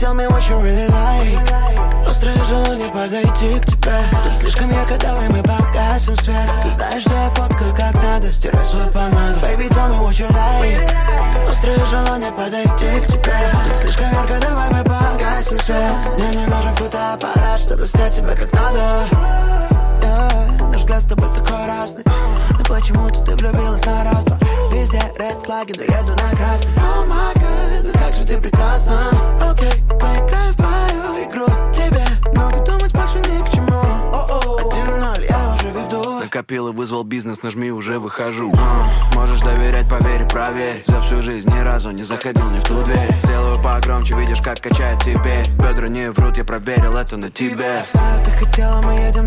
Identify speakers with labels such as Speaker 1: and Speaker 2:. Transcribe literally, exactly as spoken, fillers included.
Speaker 1: tell me what you really like. Острое желание подойти к тебе. Тут слишком ярко, давай мы погасим свет. Ты знаешь, что я фоткаю как надо, стирай свою помаду. Baby, tell me what you like. Острое желание подойти к тебе. Тут слишком ярко, давай мы погасим свет. Мне не нужен фотоаппарат, чтобы снять тебя как надо. Yeah, наш взгляд с тобой такой разный. Но почему-то ты влюбилась на раз-два. Везде ред флаги, но еду на красный. Oh my god, ну как же ты прекрасна. Окей, okay, поиграй в мою игру. Тебе много думать больше ни к чему. Один ноль я уже веду.
Speaker 2: Накопил и вызвал бизнес, нажми, уже выхожу. uh, Можешь доверять, поверь, проверь. За всю жизнь ни разу не заходил не в ту дверь. Сделаю погромче, видишь, как качает теперь. Бедра не врут, я проверил это на тебе.
Speaker 1: Знаю, ты хотела, мы едем